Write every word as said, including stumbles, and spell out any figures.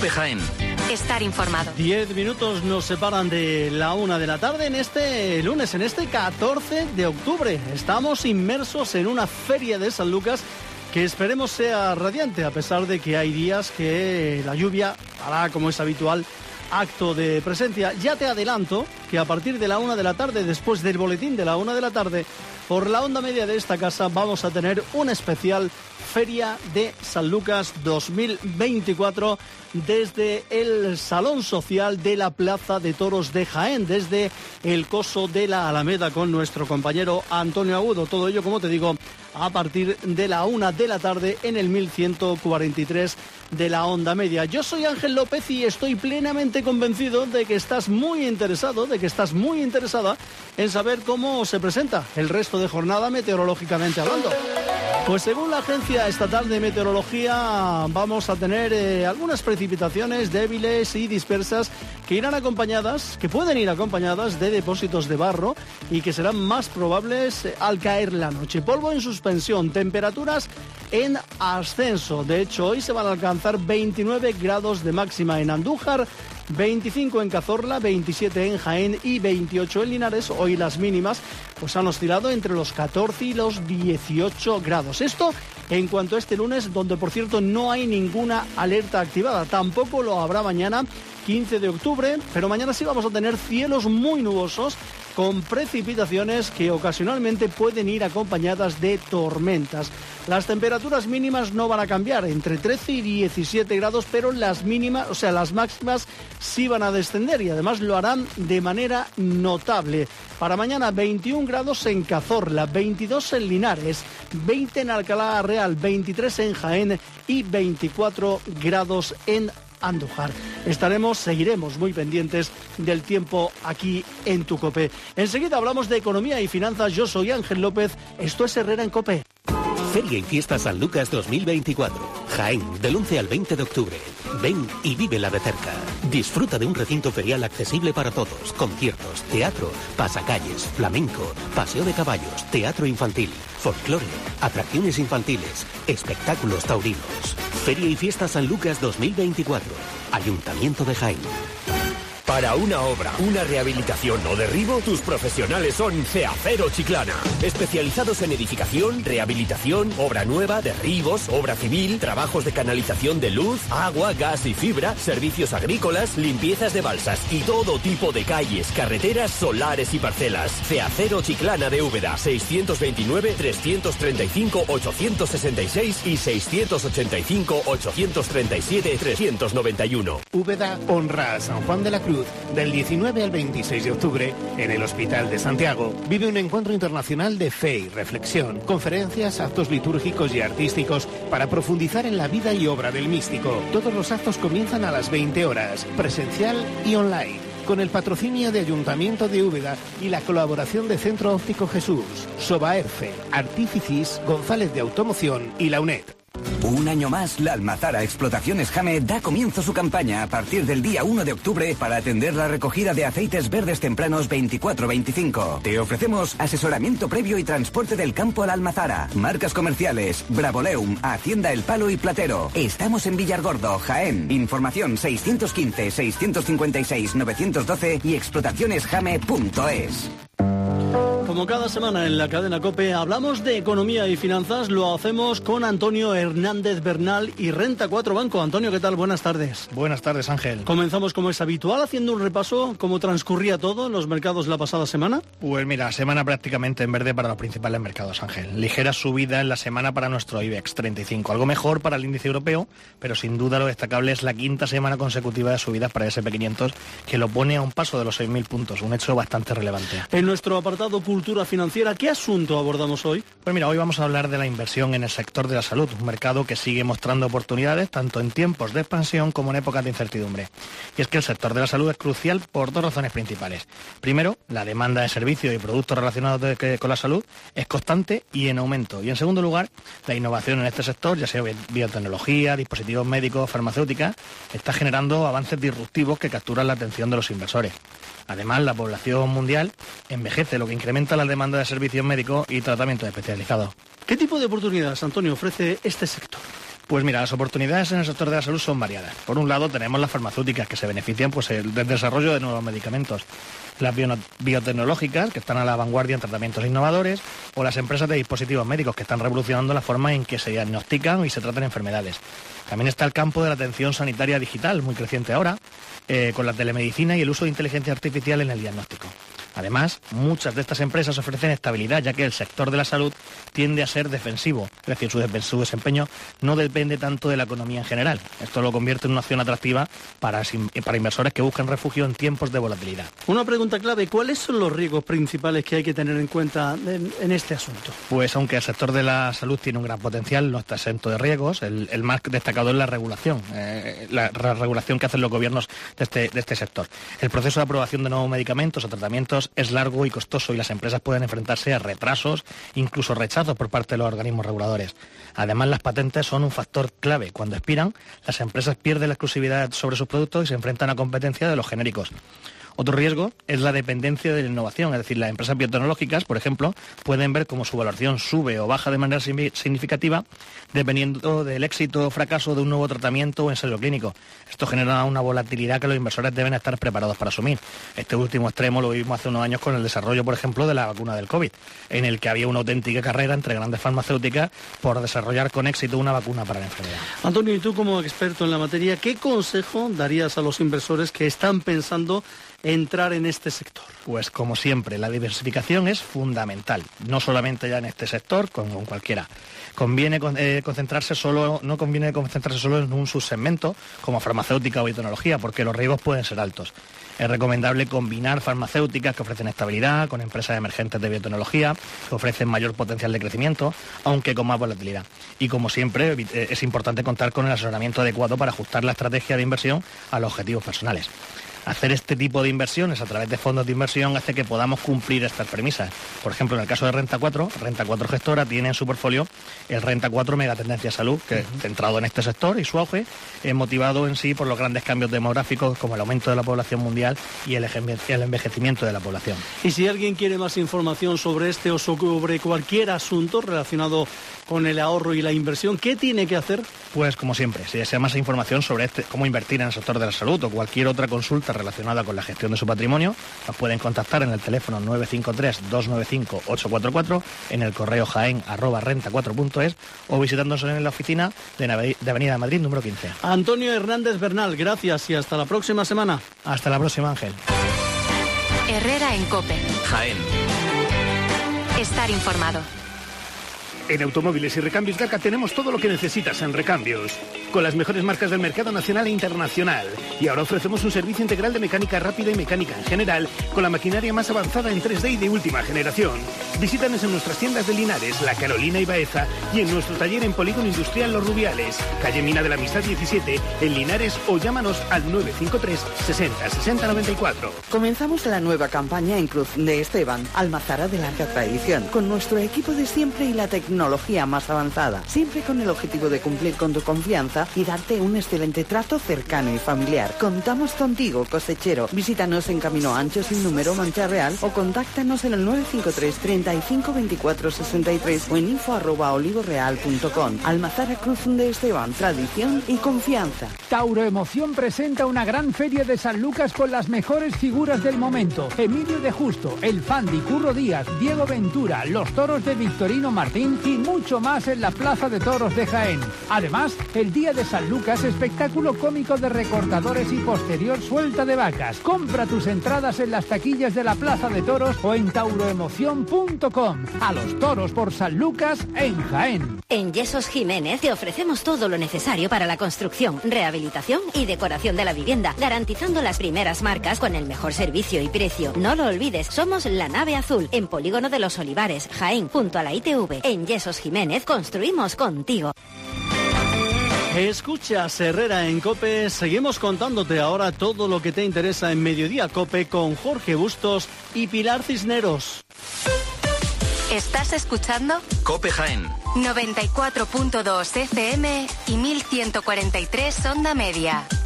COPE Jaén. Estar informado. Diez minutos nos separan de la una de la tarde en este lunes, en este catorce de octubre. Estamos inmersos en una feria de San Lucas que esperemos sea radiante, a pesar de que hay días que la lluvia hará, como es habitual, acto de presencia. Ya te adelanto que a partir de la una de la tarde, después del boletín de la una de la tarde, por la onda media de esta casa vamos a tener un especial Feria de San Lucas dos mil veinticuatro desde el Salón Social de la Plaza de Toros de Jaén, desde el Coso de la Alameda, con nuestro compañero Antonio Agudo. Todo ello, como te digo, a partir de la una de la tarde en el mil ciento cuarenta y tres de la onda media. Yo soy Ángel López y estoy plenamente convencido de que estás muy interesado, de que estás muy interesada en saber cómo se presenta el resto de jornada meteorológicamente hablando. Pues según la Agencia Estatal de Meteorología vamos a tener eh, algunas precipitaciones débiles y dispersas que irán acompañadas, que pueden ir acompañadas de depósitos de barro y que serán más probables eh, al caer la noche. Polvo en suspensión, temperaturas en ascenso. De hecho, hoy se van a alcanzar veintinueve grados de máxima en Andújar, veinticinco en Cazorla, veintisiete en Jaén y veintiocho en Linares. Hoy las mínimas pues han oscilado entre los catorce y los dieciocho grados. Esto en cuanto a este lunes, donde por cierto no hay ninguna alerta activada. Tampoco lo habrá mañana, quince de octubre, pero mañana sí vamos a tener cielos muy nubosos con precipitaciones que ocasionalmente pueden ir acompañadas de tormentas. Las temperaturas mínimas no van a cambiar, entre trece y diecisiete grados, pero las mínimas, o sea, las máximas sí van a descender y además lo harán de manera notable. Para mañana veintiún grados en Cazorla, veintidós en Linares, veinte en Alcalá Real, veintitrés en Jaén y veinticuatro grados en Andújar. Estaremos, seguiremos muy pendientes del tiempo aquí en tu COPE. Enseguida hablamos de economía y finanzas. Yo soy Ángel López. Esto es Herrera en COPE. Feria y Fiesta San Lucas dos mil veinticuatro. Jaén, del once al veinte de octubre. Ven y vívela de cerca. Disfruta de un recinto ferial accesible para todos. Conciertos, teatro, pasacalles, flamenco, paseo de caballos, teatro infantil, folclore, atracciones infantiles, espectáculos taurinos. Feria y Fiesta San Lucas dos mil veinticuatro. Ayuntamiento de Jaén. Para una obra, una rehabilitación o derribo, tus profesionales son Ceacero Chiclana. Especializados en edificación, rehabilitación, obra nueva, derribos, obra civil, trabajos de canalización de luz, agua, gas y fibra, servicios agrícolas, limpiezas de balsas y todo tipo de calles, carreteras, solares y parcelas. Ceacero Chiclana de Úbeda, seiscientos veintinueve, trescientos treinta y cinco, ochocientos sesenta y seis y seiscientos ochenta y cinco, ochocientos treinta y siete, trescientos noventa y uno. Úbeda honra a San Juan de la Cruz. Del diecinueve al veintiséis de octubre, en el Hospital de Santiago, vive un encuentro internacional de fe y reflexión, conferencias, actos litúrgicos y artísticos para profundizar en la vida y obra del místico. Todos los actos comienzan a las veinte horas, presencial y online, con el patrocinio de Ayuntamiento de Úbeda y la colaboración de Centro Óptico Jesús, Sobaerfe, Artificis, González de Automoción y la UNED. Un año más, la Almazara Explotaciones Jame da comienzo su campaña a partir del día uno de octubre para atender la recogida de aceites verdes tempranos veinticuatro veinticinco. Te ofrecemos asesoramiento previo y transporte del campo a la Almazara. Marcas comerciales, Bravoleum, Hacienda El Palo y Platero. Estamos en Villargordo, Jaén. Información seiscientos quince, seiscientos cincuenta y seis, novecientos doce y explotaciones jame punto es. Como cada semana en la cadena COPE hablamos de economía y finanzas, lo hacemos con Antonio Hernández Bernal y Renta cuatro Banco. Antonio, ¿qué tal? Buenas tardes. Buenas tardes, Ángel. Comenzamos como es habitual haciendo un repaso, cómo transcurría todo en los mercados la pasada semana. Pues mira, semana prácticamente en verde para los principales mercados, Ángel. Ligera subida en la semana para nuestro IBEX treinta y cinco, algo mejor para el índice europeo, pero sin duda lo destacable es la quinta semana consecutiva de subidas para el ese and pe quinientos, que lo pone a un paso de los seis mil puntos, un hecho bastante relevante. En nuestro apartado cultura financiera, ¿qué asunto abordamos hoy? Pues mira, hoy vamos a hablar de la inversión en el sector de la salud, un mercado que sigue mostrando oportunidades tanto en tiempos de expansión como en épocas de incertidumbre. Y es que el sector de la salud es crucial por dos razones principales. Primero, la demanda de servicios y productos relacionados de, que, con la salud es constante y en aumento. Y en segundo lugar, la innovación en este sector, ya sea biotecnología, dispositivos médicos, farmacéuticas, está generando avances disruptivos que capturan la atención de los inversores. Además, la población mundial envejece, lo que incrementa la demanda de servicios médicos y tratamientos especializados. ¿Qué tipo de oportunidades, Antonio, ofrece este sector? Pues mira, las oportunidades en el sector de la salud son variadas. Por un lado tenemos las farmacéuticas que se benefician pues, del desarrollo de nuevos medicamentos, las bio biotecnológicas que están a la vanguardia en tratamientos innovadores, o las empresas de dispositivos médicos que están revolucionando la forma en que se diagnostican y se tratan enfermedades. También está el campo de la atención sanitaria digital, muy creciente ahora, eh, con la telemedicina y el uso de inteligencia artificial en el diagnóstico. Además, muchas de estas empresas ofrecen estabilidad, ya que el sector de la salud tiende a ser defensivo, es decir, su, su desempeño no depende tanto de la economía en general. Esto lo convierte en una opción atractiva para, para inversores que buscan refugio en tiempos de volatilidad. Una pregunta clave, ¿cuáles son los riesgos principales que hay que tener en cuenta en, en este asunto? Pues aunque el sector de la salud tiene un gran potencial, no está exento de riesgos. El, el más destacado es la regulación, eh, la, la regulación que hacen los gobiernos de este, de este sector. El proceso de aprobación de nuevos medicamentos o tratamientos es largo y costoso y las empresas pueden enfrentarse a retrasos, incluso rechazos por parte de los organismos reguladores. Además, las patentes son un factor clave. Cuando expiran, las empresas pierden la exclusividad sobre sus productos y se enfrentan a competencia de los genéricos. Otro riesgo es la dependencia de la innovación, es decir, las empresas biotecnológicas, por ejemplo, pueden ver cómo su valoración sube o baja de manera significativa dependiendo del éxito o fracaso de un nuevo tratamiento o ensayo clínico. Esto genera una volatilidad que los inversores deben estar preparados para asumir. Este último extremo lo vimos hace unos años con el desarrollo, por ejemplo, de la vacuna del COVID, en el que había una auténtica carrera entre grandes farmacéuticas por desarrollar con éxito una vacuna para la enfermedad. Antonio, y tú como experto en la materia, ¿qué consejo darías a los inversores que están pensando entrar en este sector? Pues como siempre, la diversificación es fundamental, no solamente ya en este sector, como en cualquiera. Conviene eh, concentrarse solo, no conviene concentrarse solo en un subsegmento como farmacéutica o biotecnología, porque los riesgos pueden ser altos. Es recomendable combinar farmacéuticas que ofrecen estabilidad con empresas emergentes de biotecnología que ofrecen mayor potencial de crecimiento, aunque con más volatilidad. Y como siempre, es importante contar con el asesoramiento adecuado para ajustar la estrategia de inversión a los objetivos personales. Hacer este tipo de inversiones a través de fondos de inversión hace que podamos cumplir estas premisas. Por ejemplo, en el caso de Renta cuatro, Renta cuatro Gestora tiene en su portfolio el Renta cuatro Megatendencia Salud, que es centrado en este sector y su auge es motivado en sí por los grandes cambios demográficos como el aumento de la población mundial y el envejecimiento de la población. Y si alguien quiere más información sobre este o sobre cualquier asunto relacionado con el ahorro y la inversión, ¿qué tiene que hacer? Pues como siempre, si desea más información sobre este, cómo invertir en el sector de la salud o cualquier otra consulta relacionada con la gestión de su patrimonio, nos pueden contactar en el teléfono nueve cinco tres, dos nueve cinco, ocho cuatro cuatro, en el correo jaén arroba renta cuatro punto es o visitándonos en la oficina de Avenida Madrid número quince. Antonio Hernández Bernal, gracias y hasta la próxima semana. Hasta la próxima, Ángel. Herrera en COPE. Jaén. Estar informado. En Automóviles y Recambios Garca tenemos todo lo que necesitas en recambios, con las mejores marcas del mercado nacional e internacional. Y ahora ofrecemos un servicio integral de mecánica rápida y mecánica en general, con la maquinaria más avanzada en tres D y de última generación. Visítanos en nuestras tiendas de Linares, La Carolina y Baeza, y en nuestro taller en Polígono Industrial Los Rubiales, calle Mina de la Amistad diecisiete, en Linares, o llámanos al nueve cinco tres, sesenta, sesenta, noventa y cuatro. Comenzamos la nueva campaña en Cruz de Esteban, Almazara de larga tradición, con nuestro equipo de siempre y la tecnología tecnología más avanzada, siempre con el objetivo de cumplir con tu confianza y darte un excelente trato cercano y familiar. Contamos contigo, cosechero. Visítanos en Camino Ancho sin número, Mancha Real, o contáctanos en el nueve cinco tres, treinta y cinco, veinticuatro, sesenta y tres o en info arroba olivoreal punto com. Almazara Cruz de Esteban, tradición y confianza. Tauro Emoción presenta una gran feria de San Lucas con las mejores figuras del momento. Emilio de Justo, El Fandi, Curro Díaz, Diego Ventura, los toros de Victorino Martín y mucho más en la Plaza de Toros de Jaén. Además, el Día de San Lucas, espectáculo cómico de recortadores y posterior suelta de vacas. Compra tus entradas en las taquillas de la Plaza de Toros o en tauroemoción punto com. A los toros por San Lucas en Jaén. En Yesos Jiménez te ofrecemos todo lo necesario para la construcción, rehabilitación y decoración de la vivienda, garantizando las primeras marcas con el mejor servicio y precio. No lo olvides, somos La Nave Azul, en Polígono de los Olivares, Jaén, junto a la I T V. En Yesos Jiménez construimos contigo. Escuchas Herrera en COPE, seguimos contándote ahora todo lo que te interesa en Mediodía COPE con Jorge Bustos y Pilar Cisneros. ¿Estás escuchando? COPE Jaén. noventa y cuatro punto dos F M y mil ciento cuarenta y tres onda media.